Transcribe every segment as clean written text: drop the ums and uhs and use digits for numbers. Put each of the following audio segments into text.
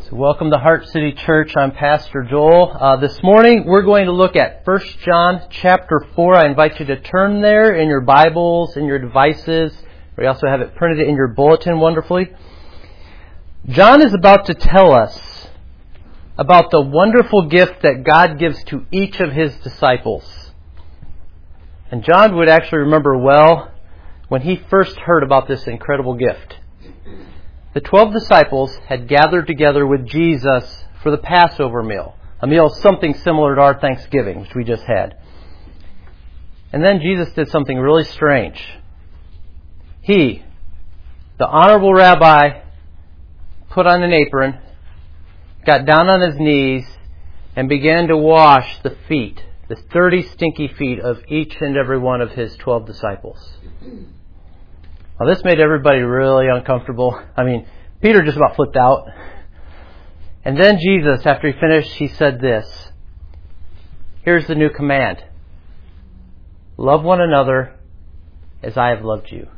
So welcome to Heart City Church. I'm Pastor Joel. This morning we're going to look at 1 John chapter 4. I invite you to turn there in your Bibles, in your devices. We also have it printed in your bulletin wonderfully. John is about to tell us about the wonderful gift that God gives to each of His disciples. And John would actually remember well when he first heard about this incredible gift. The 12 disciples had gathered together with Jesus for the Passover meal. A meal something similar to our Thanksgiving, which we just had. And then Jesus did something really strange. He, the honorable rabbi, put on an apron, got down on his knees, and began to wash the feet, the dirty, stinky feet of each and every one of his 12 disciples. Well, this made everybody really uncomfortable. I mean, Peter just about flipped out. And then Jesus, after he finished, he said this. Here's the new command. Love one another as I have loved you.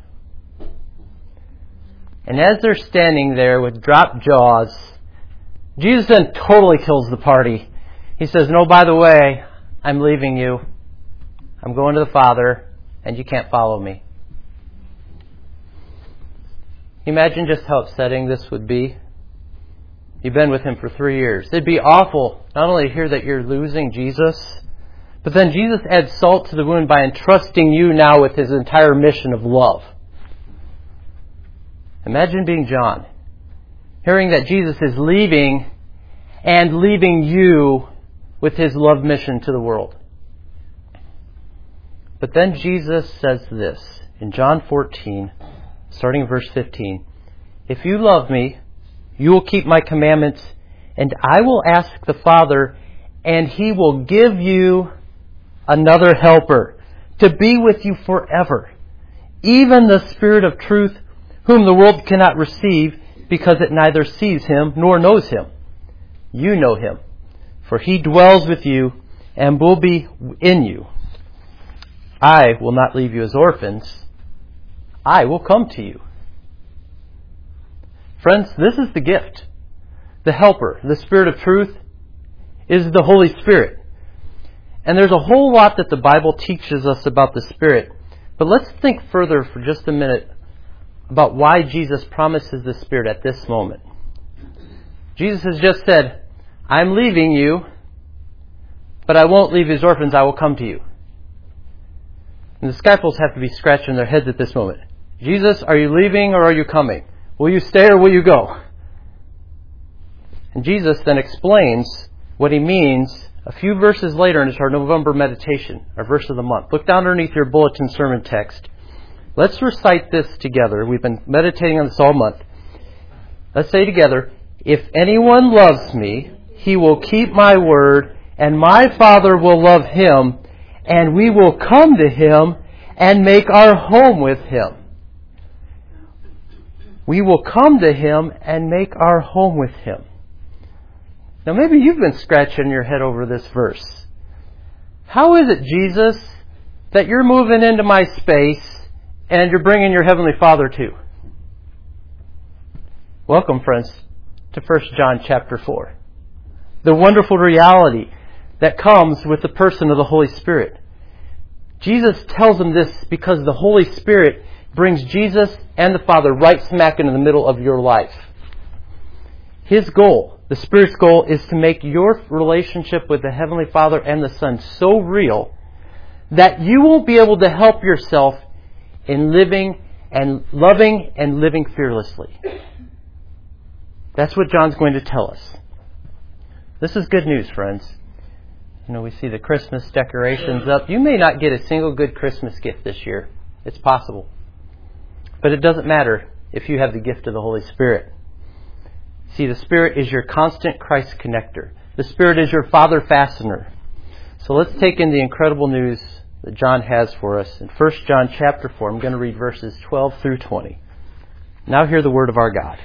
And as they're standing there with dropped jaws, Jesus then totally kills the party. He says, no, by the way, I'm leaving you. I'm going to the Father, and you can't follow me. Imagine just how upsetting this would be. You've been with Him for 3 years. It'd be awful not only to hear that you're losing Jesus, but then Jesus adds salt to the wound by entrusting you now with His entire mission of love. Imagine being John, hearing that Jesus is leaving and leaving you with His love mission to the world. But then Jesus says this in John 14, starting in verse 15. If you love me, you will keep my commandments, and I will ask the Father, and He will give you another helper to be with you forever, even the Spirit of truth, whom the world cannot receive, because it neither sees Him nor knows Him. You know Him, for He dwells with you and will be in you. I will not leave you as orphans. I will come to you. Friends, this is the gift. The helper, the Spirit of truth, is the Holy Spirit. And there's a whole lot that the Bible teaches us about the Spirit. But let's think further for just a minute about why Jesus promises the Spirit at this moment. Jesus has just said, I'm leaving you, but I won't leave you as orphans, I will come to you. And the disciples have to be scratching their heads at this moment. Jesus, are you leaving or are you coming? Will you stay or will you go? And Jesus then explains what He means a few verses later in our November meditation, our verse of the month. Look down underneath your bulletin sermon text. Let's recite this together. We've been meditating on this all month. Let's say together, if anyone loves me, he will keep my word, and my Father will love him, and we will come to him and make our home with him. We will come to Him and make our home with Him. Now maybe you've been scratching your head over this verse. How is it, Jesus, that you're moving into my space and you're bringing your Heavenly Father too? Welcome, friends, to 1 John chapter 4. The wonderful reality that comes with the person of the Holy Spirit. Jesus tells them this because the Holy Spirit brings Jesus and the Father right smack into the middle of your life. His goal, the Spirit's goal, is to make your relationship with the Heavenly Father and the Son so real that you won't be able to help yourself in living and loving and living fearlessly. That's what John's going to tell us. This is good news, friends. You know, we see the Christmas decorations up. You may not get a single good Christmas gift this year. It's possible. But it doesn't matter if you have the gift of the Holy Spirit. See, the Spirit is your constant Christ connector. The Spirit is your Father fastener. So let's take in the incredible news that John has for us. In 1 John chapter 4, I'm going to read verses 12 through 20. Now hear the word of our God.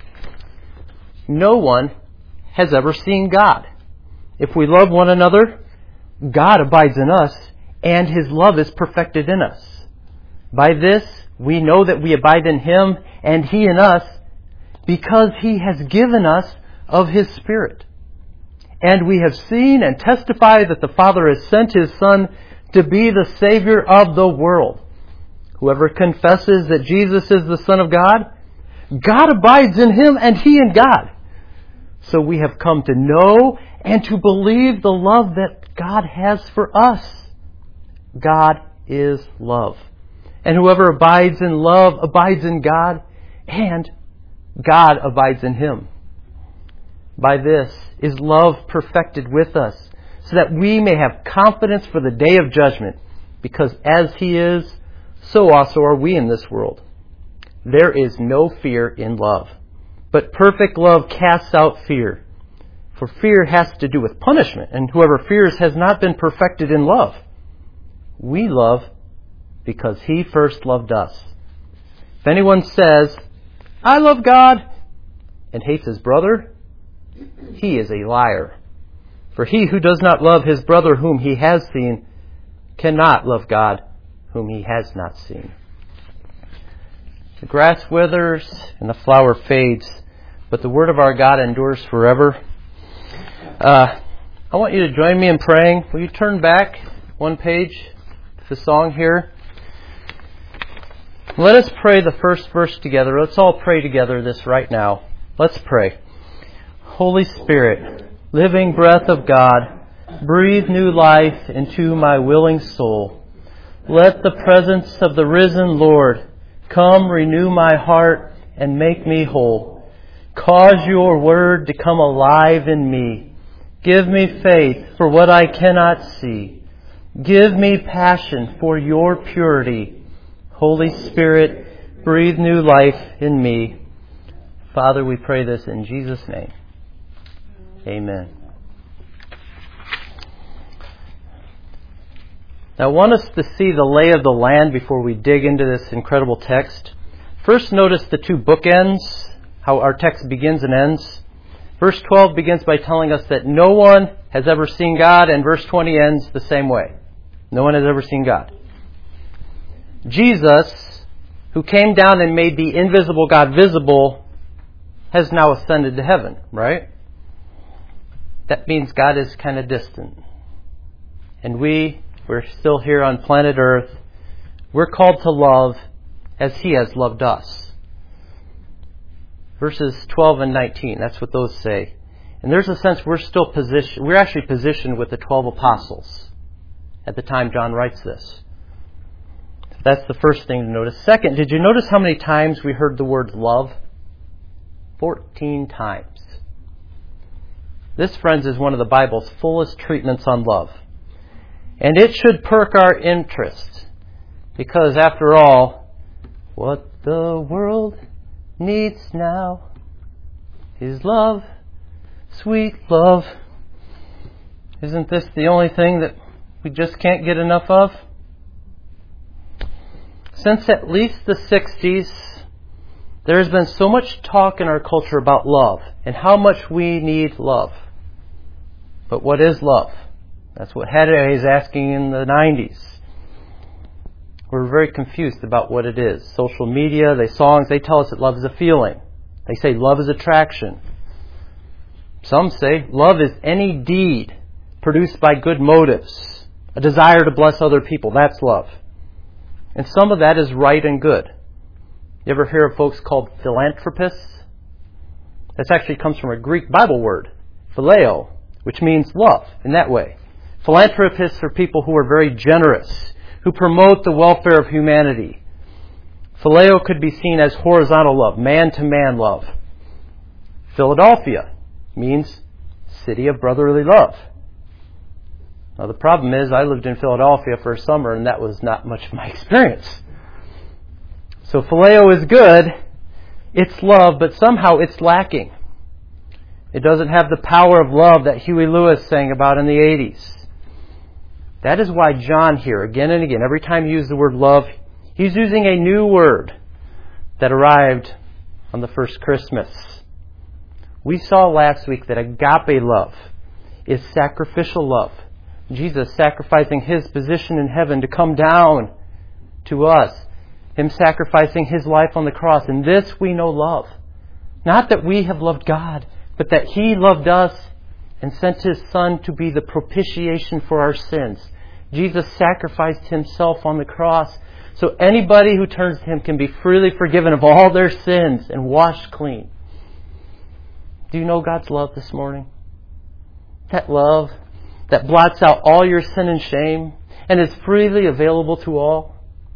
No one has ever seen God. If we love one another, God abides in us, and His love is perfected in us. By this, we know that we abide in Him and He in us, because He has given us of His Spirit. And we have seen and testified that the Father has sent His Son to be the Savior of the world. Whoever confesses that Jesus is the Son of God, God abides in him and he in God. So we have come to know and to believe the love that God has for us. God is love. And whoever abides in love abides in God, and God abides in him. By this is love perfected with us, so that we may have confidence for the day of judgment, because as He is, so also are we in this world. There is no fear in love, but perfect love casts out fear. For fear has to do with punishment, and whoever fears has not been perfected in love. We love because He first loved us. If anyone says, I love God, and hates his brother, he is a liar. For he who does not love his brother whom he has seen cannot love God whom he has not seen. The grass withers and the flower fades, but the word of our God endures forever. I want you to join me in praying. Will you turn back one page to the song here? Let us pray the first verse together. Let's all pray together this right now. Let's pray. Holy Spirit, living breath of God, breathe new life into my willing soul. Let the presence of the risen Lord come renew my heart and make me whole. Cause your word to come alive in me. Give me faith for what I cannot see. Give me passion for your purity. Holy Spirit, breathe new life in me. Father, we pray this in Jesus' name. Amen. Now, I want us to see the lay of the land before we dig into this incredible text. First, notice the two bookends, how our text begins and ends. Verse 12 begins by telling us that no one has ever seen God, and verse 20 ends the same way. No one has ever seen God. Jesus, who came down and made the invisible God visible, has now ascended to heaven, right? That means God is kind of distant. And we're still here on planet Earth. We're called to love as He has loved us. Verses 12 and 19, that's what those say. And there's a sense we're actually positioned with the 12 apostles at the time John writes this. That's the first thing to notice. Second, did you notice how many times we heard the word love? 14 times. This, friends, is one of the Bible's fullest treatments on love. And it should perk our interest, because after all, what the world needs now is love, sweet love. Isn't this the only thing that we just can't get enough of? Since at least the 60s, there has been so much talk in our culture about love and how much we need love. But what is love? That's what Hede is asking in the 90s. We're very confused about what it is. Social media, songs, they tell us that love is a feeling. They say love is attraction. Some say love is any deed produced by good motives, a desire to bless other people. That's love. And some of that is right and good. You ever hear of folks called philanthropists? This actually comes from a Greek Bible word, phileo, which means love in that way. Philanthropists are people who are very generous, who promote the welfare of humanity. Phileo could be seen as horizontal love, man-to-man love. Philadelphia means city of brotherly love. Now the problem is I lived in Philadelphia for a summer and that was not much of my experience. So phileo is good, it's love, but somehow it's lacking. It doesn't have the power of love that Huey Lewis sang about in the 80s. That is why John here, again and again, every time he uses the word love, he's using a new word that arrived on the first Christmas. We saw last week that agape love is sacrificial love. Jesus sacrificing His position in heaven to come down to us. Him sacrificing His life on the cross. In this we know love. Not that we have loved God, but that He loved us and sent His Son to be the propitiation for our sins. Jesus sacrificed Himself on the cross so anybody who turns to Him can be freely forgiven of all their sins and washed clean. Do you know God's love this morning? That love that blots out all your sin and shame and is freely available to all.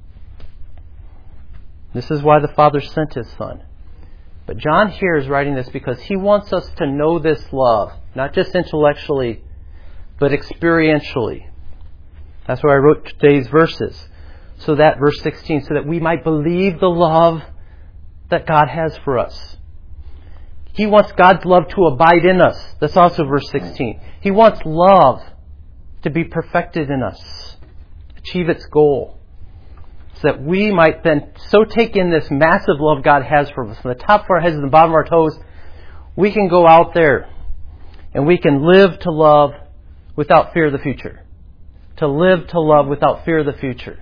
This is why the Father sent His Son. But John here is writing this because he wants us to know this love, not just intellectually, but experientially. That's why I wrote today's verses. So that, verse 16, so that we might believe the love that God has for us. He wants God's love to abide in us. That's also verse 16. He wants love to be perfected in us, achieve its goal, so that we might then so take in this massive love God has for us, from the top of our heads to the bottom of our toes, we can go out there and we can live to love without fear of the future. To live to love without fear of the future.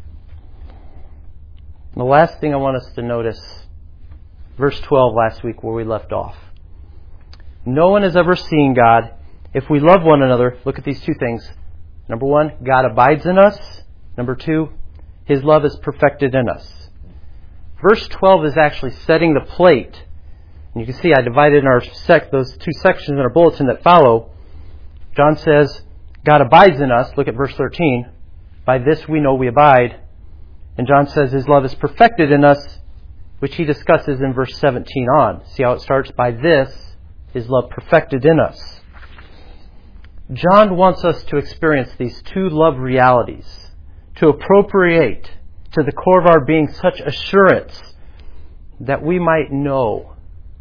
And the last thing I want us to notice, verse 12 last week where we left off. No one has ever seen God. If we love one another, look at these two things. Number one, God abides in us. Number two, His love is perfected in us. Verse 12 is actually setting the plate. And you can see I divided in those two sections in our bulletin that follow. John says, God abides in us. Look at verse 13. By this we know we abide. And John says His love is perfected in us, which he discusses in verse 17 on. See how it starts? By this, His love perfected in us. John wants us to experience these two love realities, to appropriate to the core of our being such assurance that we might know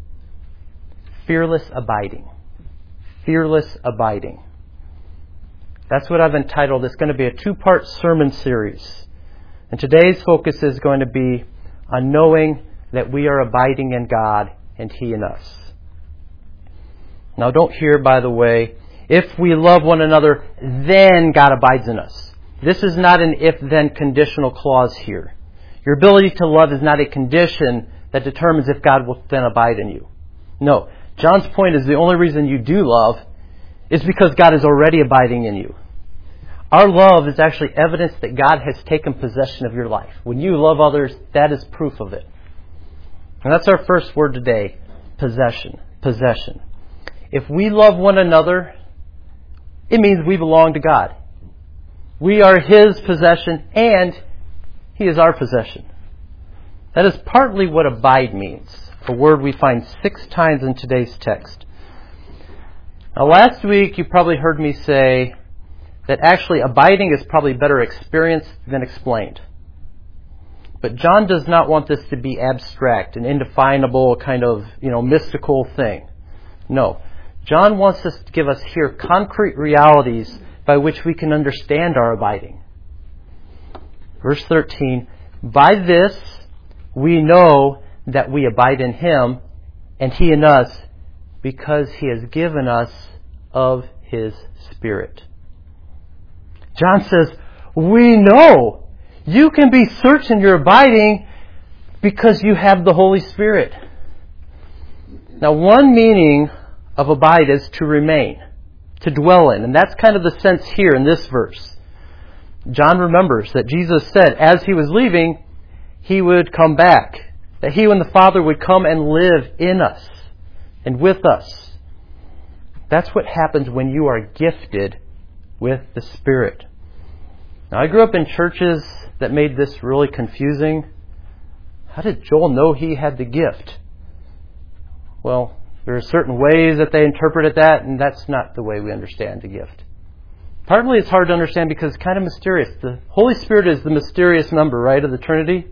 fearless abiding. Fearless abiding. That's what I've entitled. It's going to be a 2-part sermon series. And today's focus is going to be on knowing that we are abiding in God and He in us. Now don't hear, by the way, if we love one another, then God abides in us. This is not an if-then conditional clause here. Your ability to love is not a condition that determines if God will then abide in you. No. John's point is the only reason you do love is because God is already abiding in you. Our love is actually evidence that God has taken possession of your life. When you love others, that is proof of it. And that's our first word today, possession. Possession. If we love one another, it means we belong to God. We are His possession and He is our possession. That is partly what abide means, a word we find 6 times in today's text. Now last week you probably heard me say that actually abiding is probably better experienced than explained. But John does not want this to be abstract, an indefinable kind of, mystical thing. No. John wants us to give us here concrete realities by which we can understand our abiding. Verse 13, by this we know that we abide in Him and He in us because He has given us of His Spirit. John says, we know. You can be certain you're abiding because you have the Holy Spirit. Now, one meaning of abide is to remain, to dwell in. And that's kind of the sense here in this verse. John remembers that Jesus said as He was leaving, He would come back. That He and the Father would come and live in us and with us. That's what happens when you are gifted with the Spirit. Now, I grew up in churches that made this really confusing. How did Joel know he had the gift? Well, there are certain ways that they interpreted that, and that's not the way we understand the gift. Partly it's hard to understand because it's kind of mysterious. The Holy Spirit is the mysterious number, right, of the Trinity?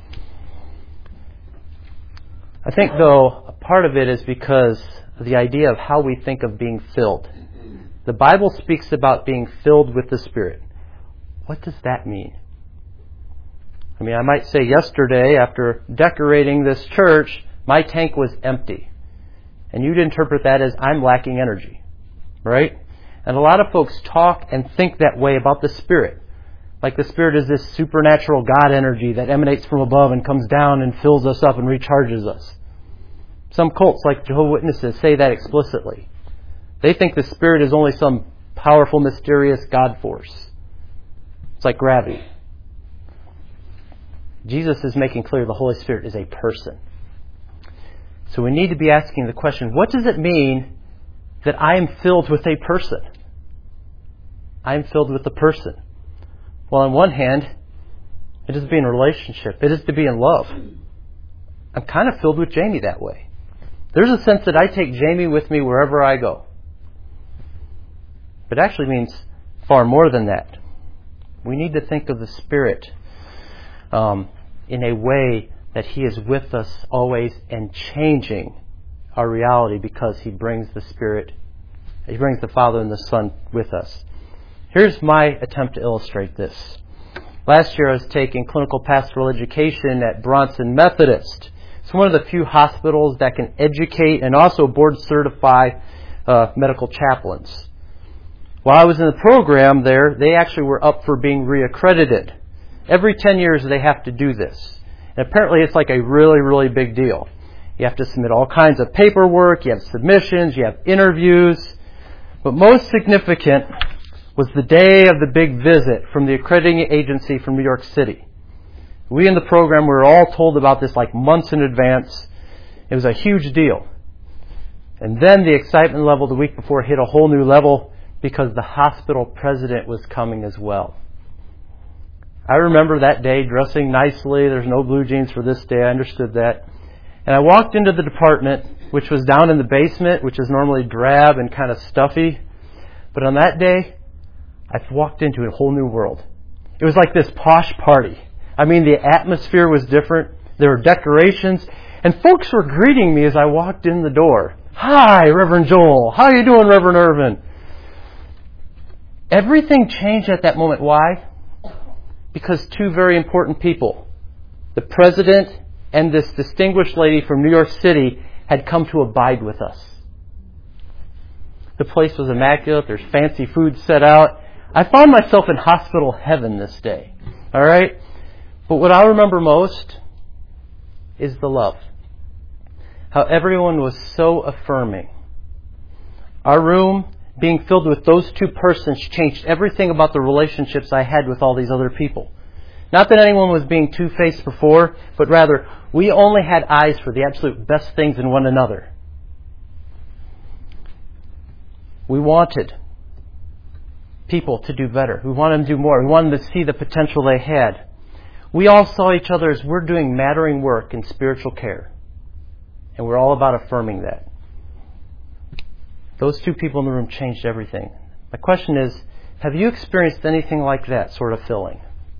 I think, though, a part of it is because of the idea of how we think of being filled. The Bible speaks about being filled with the Spirit. What does that mean? I mean, I might say yesterday, after decorating this church, my tank was empty. And you'd interpret that as I'm lacking energy, right? And a lot of folks talk and think that way about the Spirit. Like the Spirit is this supernatural God energy that emanates from above and comes down and fills us up and recharges us. Some cults, like Jehovah's Witnesses, say that explicitly. They think the Spirit is only some powerful, mysterious God force. It's like gravity. Jesus is making clear the Holy Spirit is a person. So we need to be asking the question, what does it mean that I am filled with a person? I am filled with a person. Well, on one hand, it is to be in a relationship. It is to be in love. I'm kind of filled with Jamie that way. There's a sense that I take Jamie with me wherever I go. But it actually means far more than that. We need to think of the Spirit in a way that He is with us always and changing our reality because He brings the Spirit, He brings the Father and the Son with us. Here's my attempt to illustrate this. Last year I was taking clinical pastoral education at Bronson Methodist. It's one of the few hospitals that can educate and also board certify medical chaplains. While I was in the program there, they actually were up for being reaccredited. Every 10 years they have to do this. And apparently it's like a really, really big deal. You have to submit all kinds of paperwork, you have submissions, you have interviews. But most significant was the day of the big visit from the accrediting agency from New York City. We in the program were all told about this like months in advance. It was a huge deal. And then the excitement level the week before hit a whole new level because the hospital president was coming as well. I remember that day dressing nicely. There's no blue jeans for this day. I understood that. And I walked into the department, which was down in the basement, which is normally drab and kind of stuffy. But on that day, I walked into a whole new world. It was like this posh party. I mean, the atmosphere was different. There were decorations. And folks were greeting me as I walked in the door. Hi, Reverend Joel. How you doing, Reverend Irvin? Everything changed at that moment. Why? Because two very important people, the president and this distinguished lady from New York City, had come to abide with us. The place was immaculate. There's fancy food set out. I found myself in hospital heaven this day. All right? But what I remember most is the love. How everyone was so affirming. Our room, being filled with those two persons, changed everything about the relationships I had with all these other people. Not that anyone was being two-faced before, but rather, we only had eyes for the absolute best things in one another. We wanted people to do better. We wanted them to do more. We wanted them to see the potential they had. We all saw each other as we're doing mattering work in spiritual care. And we're all about affirming that. Those two people in the room changed everything. My question is, have you experienced anything like that sort of filling?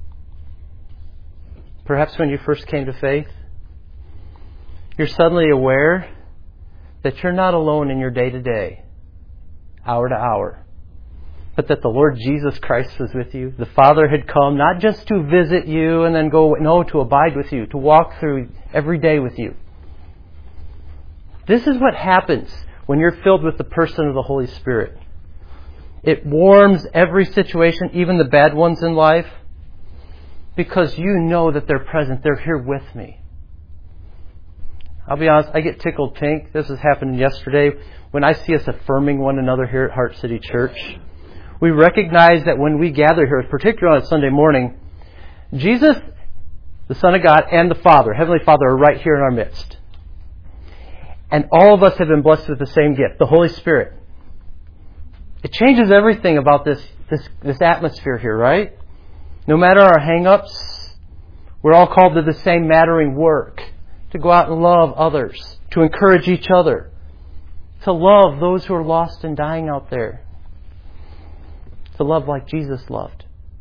Perhaps when you first came to faith, you're suddenly aware that you're not alone in your day-to-day, hour to hour, but that the Lord Jesus Christ was with you. The Father had come not just to visit you and then go, no, to abide with you, to walk through every day with you. This is what happens when you're filled with the person of the Holy Spirit. It warms every situation, even the bad ones in life, because you know that they're present. They're here with me. I'll be honest, I get tickled pink. This has happened yesterday when I see us affirming one another here at Heart City Church. We recognize that when we gather here, particularly on a Sunday morning, Jesus, the Son of God, and the Father, Heavenly Father, are right here in our midst. And all of us have been blessed with the same gift, the Holy Spirit. It changes everything about this atmosphere here, right? No matter our hang-ups, we're all called to the same mattering work. To go out and love others. To encourage each other. To love those who are lost and dying out there. To love like Jesus loved.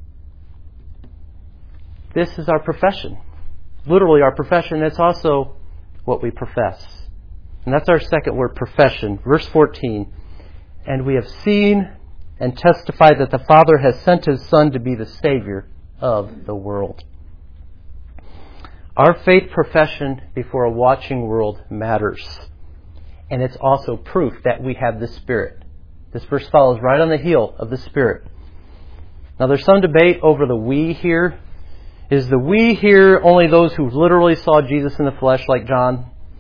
This is our profession. Literally our profession. It's also what we profess. And that's our second word, profession. Verse 14. And we have seen and testified that the Father has sent His Son to be the Savior of the world. Our faith profession before a watching world matters. And it's also proof that we have the Spirit. This verse follows right on the heel of the Spirit. Now there's some debate over the we here. Is the we here only those who literally saw Jesus in the flesh like John?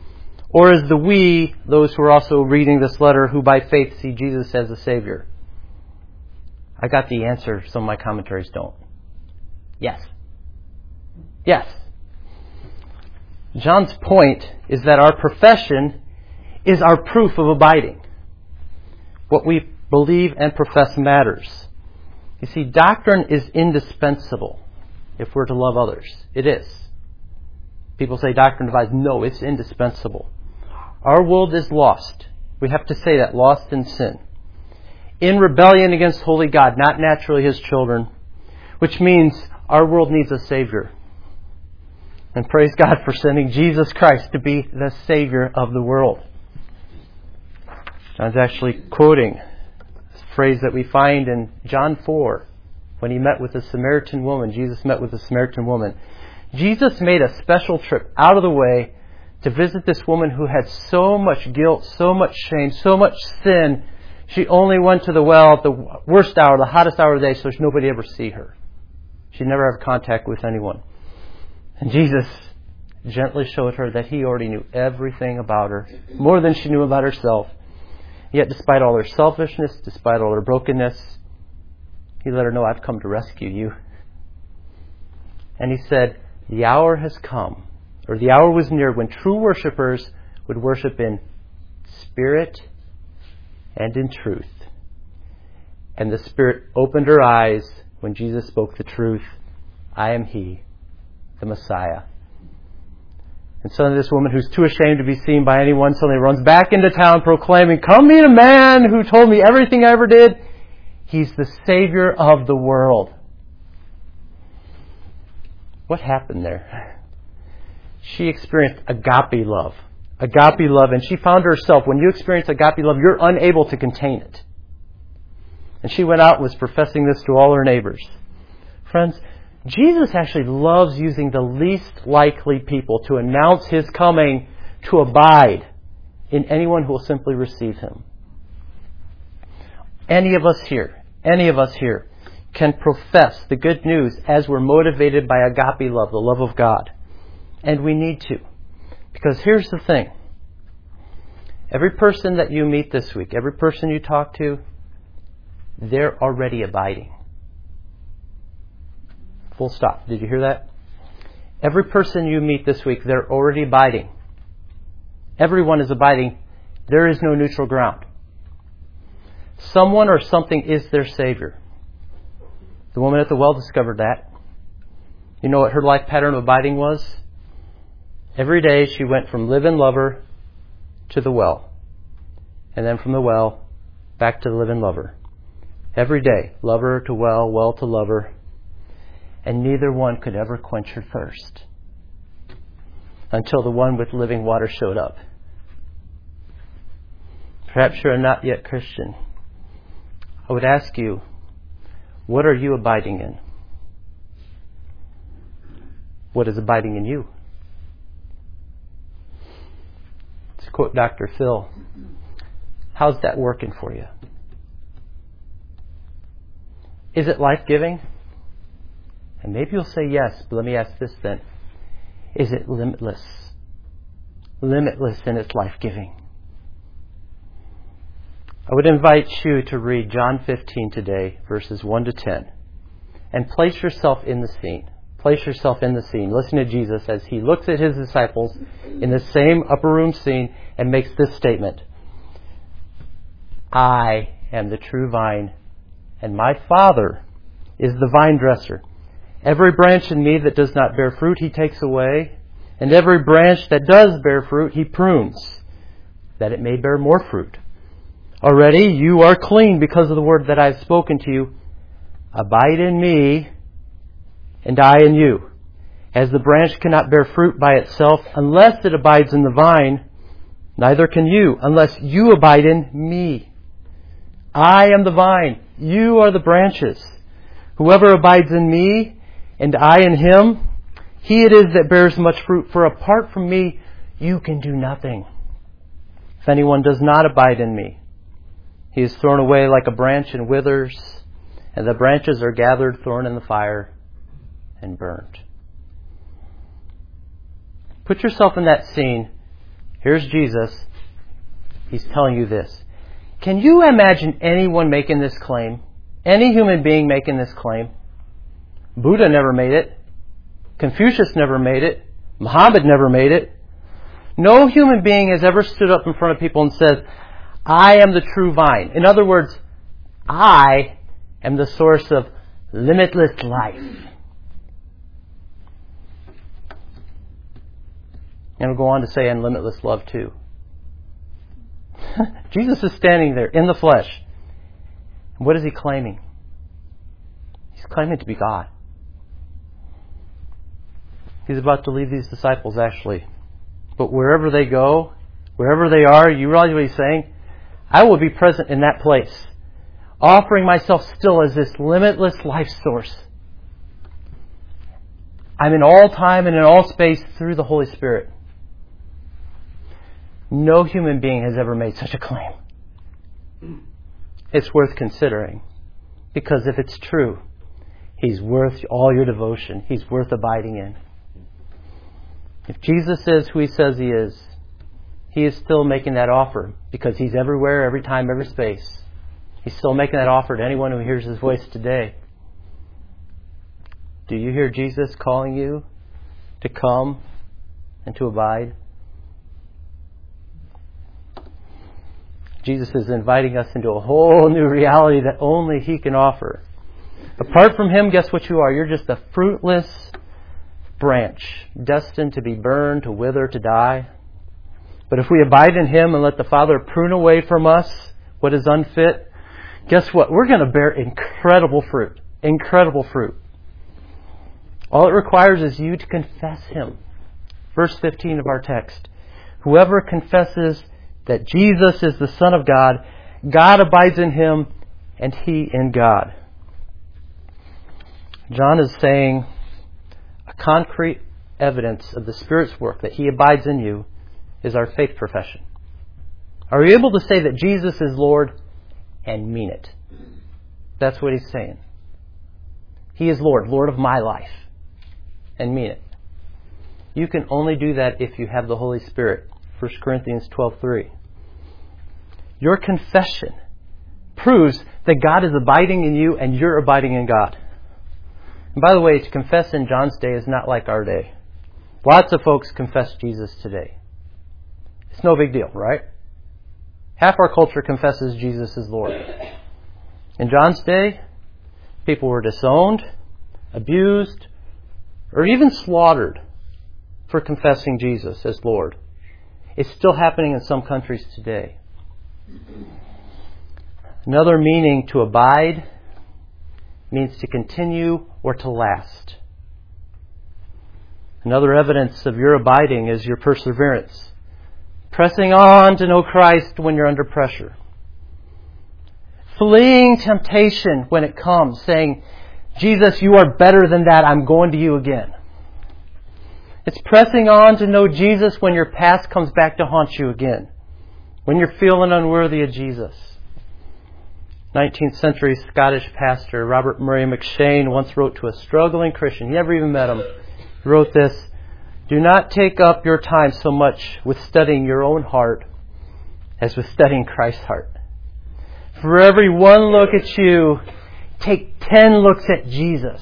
Or is the we, those who are also reading this letter, who by faith see Jesus as the Savior? I got the answer, some of my commentaries don't. Yes. Yes. John's point is that our profession is our proof of abiding. What we believe and profess matters. You see, doctrine is indispensable if we're to love others. It is. People say doctrine divides. No, it's indispensable. Our world is lost. We have to say that, lost in sin. In rebellion against holy God, not naturally His children, which means our world needs a Savior. And praise God for sending Jesus Christ to be the Savior of the world. John's actually quoting a phrase that we find in John 4, when He met with the Samaritan woman. Jesus met with the Samaritan woman. Jesus made a special trip out of the way to visit this woman who had so much guilt, so much shame, so much sin. She only went to the well at the worst hour, the hottest hour of the day, so nobody ever see her. She'd never have contact with anyone. And Jesus gently showed her that He already knew everything about her, more than she knew about herself. Yet despite all her selfishness, despite all her brokenness, He let her know, I've come to rescue you. And He said, the hour has come, or the hour was near, when true worshipers would worship in spirit and in truth. And the Spirit opened her eyes when Jesus spoke the truth. I am He, the Messiah. And suddenly this woman, who's too ashamed to be seen by anyone, suddenly runs back into town proclaiming, come meet a man who told me everything I ever did. He's the Savior of the world. What happened there? She experienced agape love. Agape love, and she found herself, when you experience agape love, you're unable to contain it. And she went out and was professing this to all her neighbors. Friends, Jesus actually loves using the least likely people to announce His coming, to abide in anyone who will simply receive Him. Any of us here can profess the good news as we're motivated by agape love, the love of God. And we need to. Because here's the thing. Every person that you meet this week, every person you talk to, they're already abiding. Full stop. Did you hear that? Every person you meet this week, they're already abiding. Everyone is abiding. There is no neutral ground. Someone or something is their Savior. The woman at the well discovered that. You know what her life pattern of abiding was? Every day she went from live and lover to the well. And then from the well back to the live and lover. Every day, lover to well, well to lover. And neither one could ever quench her thirst. Until the one with living water showed up. Perhaps you're not yet Christian. I would ask you, what are you abiding in? What is abiding in you? To quote Dr. Phil, how's that working for you? Is it life-giving? And maybe you'll say yes, but let me ask this then. Is it limitless? Limitless in its life-giving. I would invite you to read John 15 today, verses 1 to 10, and place yourself in the scene. Place yourself in the scene. Listen to Jesus as He looks at His disciples in the same upper room scene and makes this statement. I am the true vine, and my Father is the vine dresser. Every branch in me that does not bear fruit, He takes away, and every branch that does bear fruit, He prunes, that it may bear more fruit. Already you are clean because of the word that I have spoken to you. Abide in me, and I in you. As the branch cannot bear fruit by itself unless it abides in the vine, neither can you unless you abide in me. I am the vine, you are the branches. Whoever abides in me, and I in him, he it is that bears much fruit, for apart from me, you can do nothing. If anyone does not abide in me, he is thrown away like a branch and withers, and the branches are gathered, thrown in the fire, and burned. Put yourself in that scene Here's Jesus. He's telling you this. Can you imagine anyone making this claim? Any human being making this claim? Buddha never made it. Confucius never made it. Muhammad never made it. No human being has ever stood up in front of people and said, I am the true vine. In other words, I am the source of limitless life. And we'll go on to say, and limitless love too. Jesus is standing there in the flesh. What is he claiming? He's claiming to be God. He's about to leave these disciples, actually. But wherever they go, wherever they are, you realize what he's saying? I will be present in that place, offering myself still as this limitless life source. I'm in all time and in all space through the Holy Spirit. No human being has ever made such a claim. It's worth considering, because if it's true, he's worth all your devotion. He's worth abiding in. If Jesus is who he says he is still making that offer, because he's everywhere, every time, every space. He's still making that offer to anyone who hears his voice today. Do you hear Jesus calling you to come and to abide? Jesus is inviting us into a whole new reality that only he can offer. Apart from him, guess what you are? You're just a fruitless branch, destined to be burned, to wither, to die. But if we abide in him and let the Father prune away from us what is unfit, guess what? We're going to bear incredible fruit. Incredible fruit. All it requires is you to confess him. Verse 15 of our text. Whoever confesses that Jesus is the Son of God, God abides in him, and he in God. John is saying a concrete evidence of the Spirit's work, that he abides in you, is our faith profession. Are you able to say that Jesus is Lord and mean it? That's what he's saying. He is Lord, Lord of my life, and mean it. You can only do that if you have the Holy Spirit. 1 Corinthians 12:3. Your confession proves that God is abiding in you and you're abiding in God. And by the way, to confess in John's day is not like our day. Lots of folks confess Jesus today. It's no big deal, right? Half our culture confesses Jesus is Lord. In John's day, people were disowned, abused, or even slaughtered for confessing Jesus as Lord. It's still happening in some countries today. Another meaning to abide means to continue or to last. Another evidence of your abiding is your perseverance. Pressing on to know Christ when you're under pressure. Fleeing temptation when it comes, saying, Jesus, you are better than that. I'm going to you again. It's pressing on to know Jesus when your past comes back to haunt you again. When you're feeling unworthy of Jesus. 19th century Scottish pastor Robert Murray McShane once wrote to a struggling Christian. He never even met him. He wrote this: do not take up your time so much with studying your own heart as with studying Christ's heart. For every one look at you, take 10 looks at Jesus.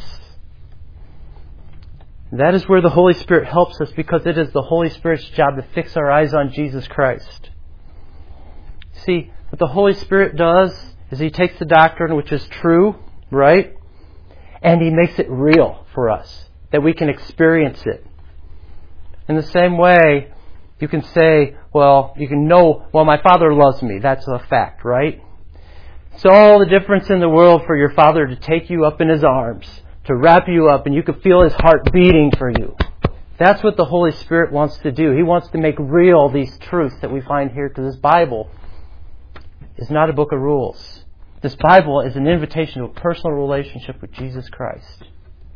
That is where the Holy Spirit helps us, because it is the Holy Spirit's job to fix our eyes on Jesus Christ. See, what the Holy Spirit does is he takes the doctrine, which is true, right? And he makes it real for us, that we can experience it. In the same way, you can say, you can know, my Father loves me. That's a fact, right? It's all the difference in the world for your Father to take you up in his arms, to wrap you up, and you can feel his heart beating for you. That's what the Holy Spirit wants to do. He wants to make real these truths that we find here, because this Bible is not a book of rules. This Bible is an invitation to a personal relationship with Jesus Christ.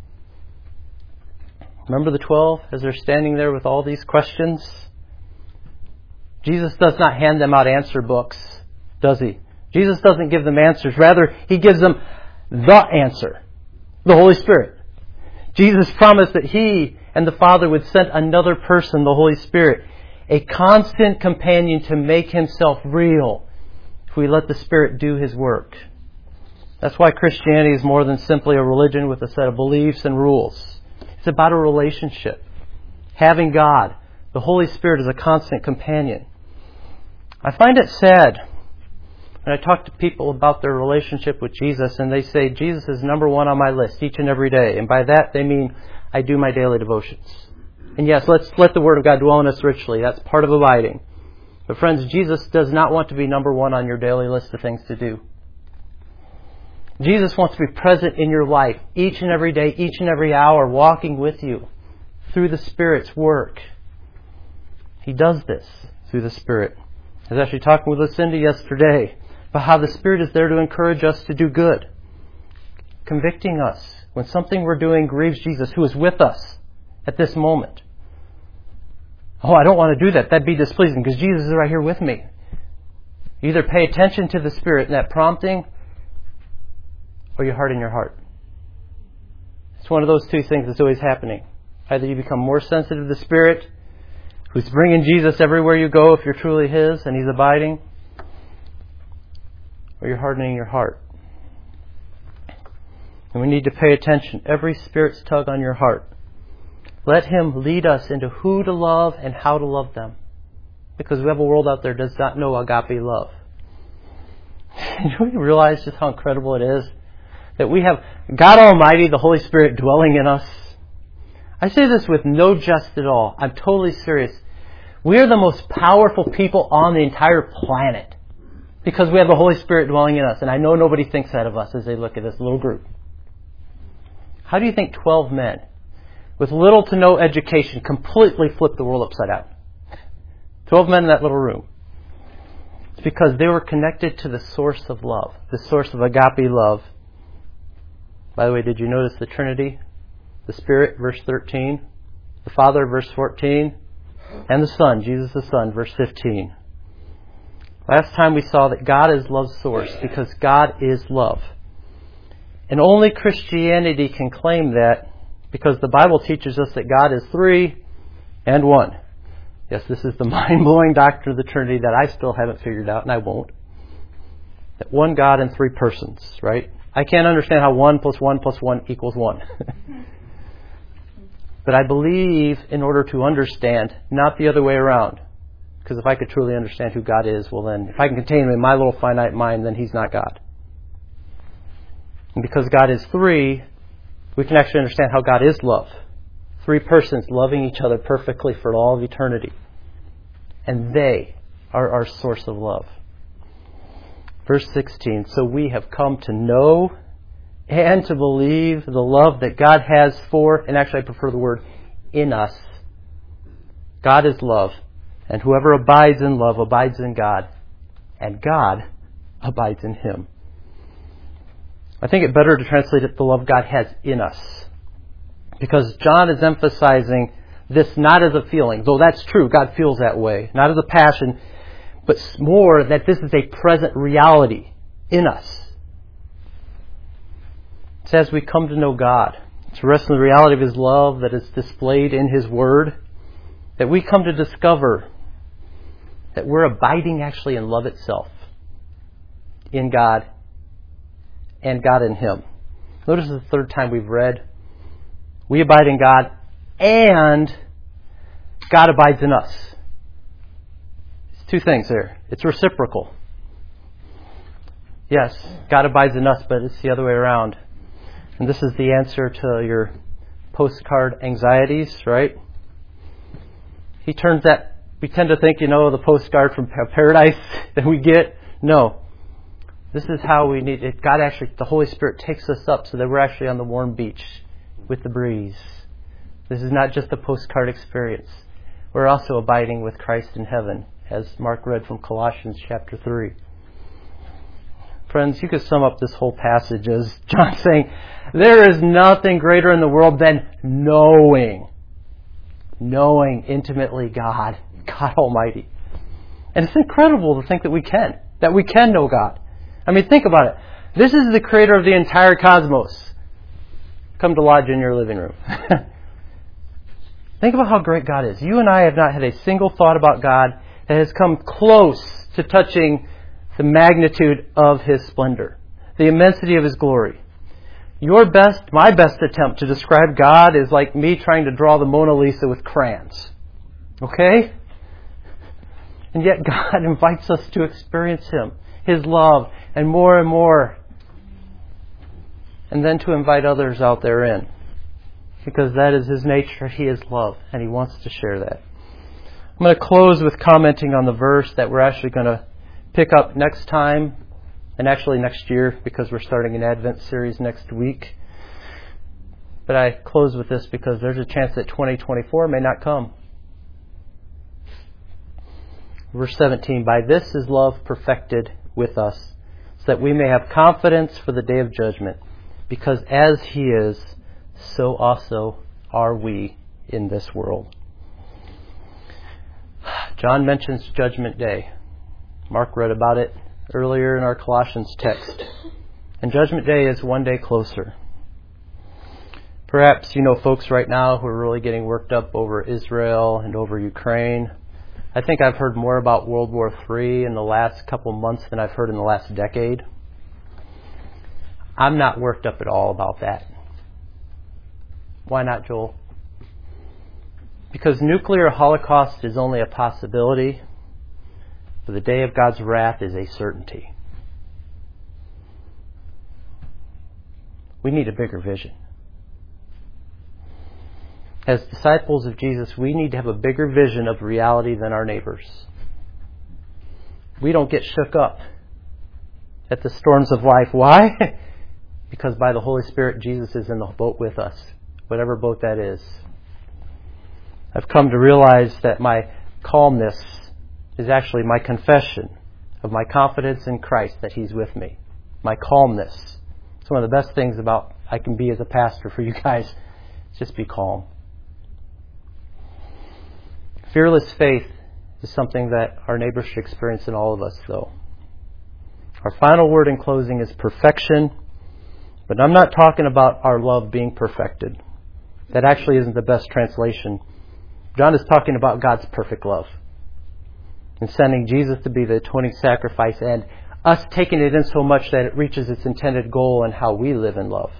Remember the 12 as they're standing there with all these questions? Jesus does not hand them out answer books, does he? Jesus doesn't give them answers. Rather, he gives them the answer, the Holy Spirit. Jesus promised that he and the Father would send another person, the Holy Spirit. a constant companion to make Himself real if we let the Spirit do His work. That's why Christianity is more than simply a religion with a set of beliefs and rules. It's about a relationship. Having God, the Holy Spirit, as a constant companion. I find it sad when I talk to people about their relationship with Jesus and they say, Jesus is number one on my list each and every day. And by that they mean I do my daily devotions. And yes, let's let the Word of God dwell in us richly. That's part of abiding. But friends, Jesus does not want to be number one on your daily list of things to do. Jesus wants to be present in your life each and every day, each and every hour, walking with you through the Spirit's work. He does this through the Spirit. I was actually talking with Lucinda yesterday about how the Spirit is there to encourage us to do good, convicting us when something we're doing grieves Jesus, who is with us at this moment. Oh, I don't want to do that. That'd be displeasing because Jesus is right here with me. You either pay attention to the Spirit and that prompting, or you harden your heart. It's one of those two things that's always happening. Either you become more sensitive to the Spirit, who's bringing Jesus everywhere you go if you're truly His and He's abiding, or you're hardening your heart. And we need to pay attention. Every Spirit's tug on your heart. Let Him lead us into who to love and how to love them. Because we have a world out there that does not know agape love. Do you realize just how incredible it is that we have God Almighty, the Holy Spirit, dwelling in us? I say this with no jest at all. I'm totally serious. We are the most powerful people on the entire planet because we have the Holy Spirit dwelling in us. And I know nobody thinks that of us as they look at this little group. How do you think 12 men with little to no education completely flipped the world upside down? 12 men in that little room. It's because they were connected to the source of love, the source of agape love. By the way, did you notice the Trinity? The Spirit, verse 13. The Father, verse 14. And the Son, Jesus the Son, verse 15. Last time we saw that God is love's source because God is love. And only Christianity can claim that because the Bible teaches us that God is three and one. Yes, this is the mind-blowing doctrine of the Trinity that I still haven't figured out, and I won't. That one God in three persons, right? I can't understand how 1 + 1 + 1 = 1. But I believe in order to understand, not the other way around. Because if I could truly understand who God is, well then, if I can contain Him in my little finite mind, then He's not God. And because God is three, we can actually understand how God is love. Three persons loving each other perfectly for all of eternity. And they are our source of love. Verse 16, so we have come to know and to believe the love that God has for, and actually I prefer the word, in us. God is love, and whoever abides in love abides in God, and God abides in him. I think it better to translate it the love God has in us. Because John is emphasizing this not as a feeling, though that's true, God feels that way, not as a passion, but more that this is a present reality in us. It's as we come to know God, to rest in the reality of His love that is displayed in His Word, that we come to discover that we're abiding actually in love itself, in God, and God in Him. Notice the third time we've read, we abide in God, and God abides in us. It's two things there. It's reciprocal. Yes, God abides in us, but it's the other way around. And this is the answer to your postcard anxieties, right? He turns that, we tend to think, the postcard from paradise that we get. No. This is how we need it. God actually, the Holy Spirit takes us up so that we're actually on the warm beach with the breeze. This is not just a postcard experience. We're also abiding with Christ in heaven, as Mark read from Colossians chapter 3. Friends, you could sum up this whole passage as John saying, there is nothing greater in the world than knowing intimately God Almighty. And it's incredible to think that we can know God. I mean, think about it. This is the creator of the entire cosmos. Come to lodge in your living room. Think about how great God is. You and I have not had a single thought about God that has come close to touching the magnitude of His splendor, the immensity of His glory. My best attempt to describe God is like me trying to draw the Mona Lisa with crayons. Okay? And yet God invites us to experience Him, His love, and more, and then to invite others out there in. Because that is His nature. He is love, and He wants to share that. I'm going to close with commenting on the verse that we're actually going to pick up next time, and actually next year, because we're starting an Advent series next week. But I close with this because there's a chance that 2024 may not come. Verse 17, by this is love perfected with us, so that we may have confidence for the day of judgment, because as He is, so also are we in this world. John mentions Judgment Day. Mark read about it earlier in our Colossians text. And Judgment Day is one day closer. Perhaps you know folks right now who are really getting worked up over Israel and over Ukraine. I think I've heard more about World War III in the last couple months than I've heard in the last decade. I'm not worked up at all about that. Why not, Joel? Because nuclear holocaust is only a possibility, but the day of God's wrath is a certainty. We need a bigger vision. As disciples of Jesus, we need to have a bigger vision of reality than our neighbors. We don't get shook up at the storms of life. Why? Because by the Holy Spirit, Jesus is in the boat with us, whatever boat that is. I've come to realize that my calmness is actually my confession of my confidence in Christ that He's with me. My calmness. It's one of the best things about I can be as a pastor for you guys. Just be calm. Fearless faith is something that our neighbors should experience in all of us, though. Our final word in closing is perfection, but I'm not talking about our love being perfected. That actually isn't the best translation. John is talking about God's perfect love and sending Jesus to be the atoning sacrifice and us taking it in so much that it reaches its intended goal in how we live in love.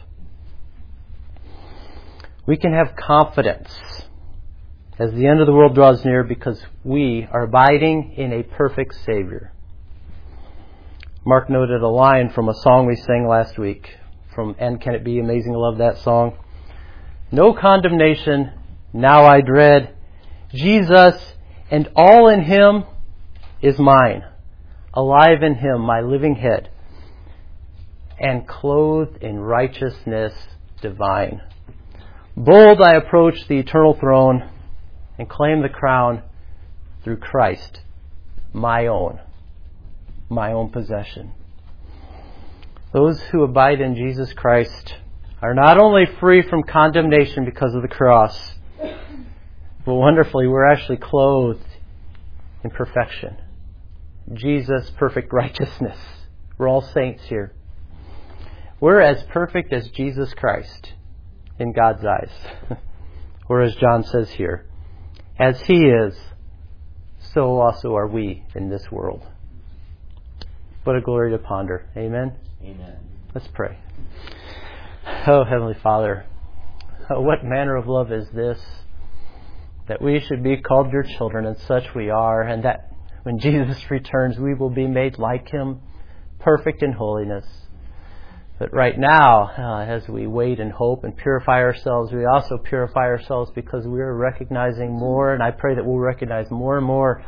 We can have confidence as the end of the world draws near because we are abiding in a perfect Savior. Mark noted a line from a song we sang last week from And Can It Be Amazing to Love that song. No condemnation, now I dread. Jesus and all in Him is mine. Alive in Him, my living head. And clothed in righteousness divine. Bold I approach the eternal throne and claim the crown through Christ, my own possession. Those who abide in Jesus Christ are not only free from condemnation because of the cross, but wonderfully, we're actually clothed in perfection. Jesus' perfect righteousness. We're all saints here. We're as perfect as Jesus Christ in God's eyes. Or as John says here, as He is, so also are we in this world. What a glory to ponder. Amen? Amen. Let's pray. Oh, Heavenly Father, what manner of love is this, that we should be called Your children, and such we are, and that when Jesus returns, we will be made like Him, perfect in holiness. But right now, as we wait and hope and purify ourselves, we also purify ourselves because we are recognizing more, and I pray that we'll recognize more and more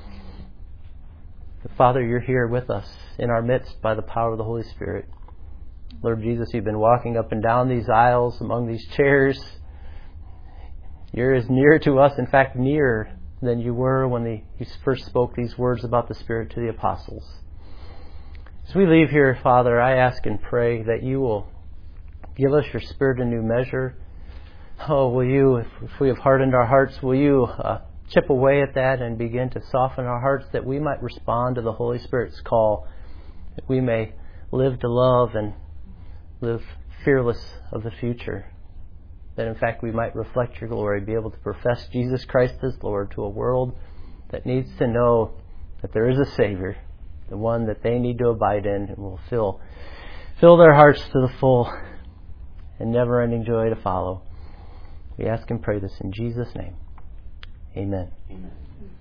that, Father, You're here with us in our midst by the power of the Holy Spirit. Lord Jesus, You've been walking up and down these aisles among these chairs. You're as near to us, in fact, nearer than You were when You first spoke these words about the Spirit to the apostles. As we leave here, Father, I ask and pray that You will give us Your Spirit in new measure. Oh, will You, if we have hardened our hearts, will You chip away at that and begin to soften our hearts that we might respond to the Holy Spirit's call, that we may live to love and live fearless of the future. that in fact we might reflect your glory, be able to profess Jesus Christ as Lord to a world that needs to know that there is a Savior, the one that they need to abide in, and will fill their hearts to the full and never-ending joy to follow. We ask and pray this in Jesus' name. Amen. Amen.